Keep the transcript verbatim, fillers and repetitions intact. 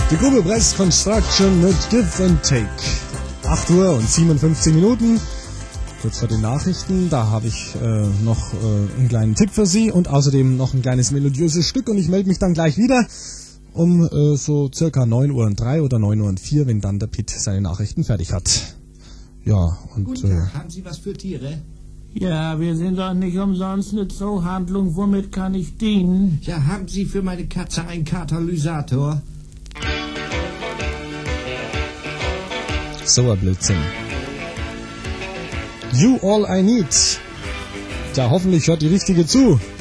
Die Gruppe Brest Construction mit Give and Take. acht Uhr und siebenundfünfzig Minuten. Kurz vor den Nachrichten, da habe ich äh, noch äh, einen kleinen Tipp für Sie und außerdem noch ein kleines melodiöses Stück und ich melde mich dann gleich wieder um äh, so circa neun Uhr und drei oder neun Uhr und vier, wenn dann der Pitt seine Nachrichten fertig hat. Ja, und... Guten Tag, äh, haben Sie was für Tiere? Ja, wir sind doch nicht umsonst eine Zoohandlung. Womit kann ich dienen? Ja, haben Sie für meine Katze einen Katalysator? So ein Blödsinn. You All I Need. Ja, hoffentlich hört die Richtige zu.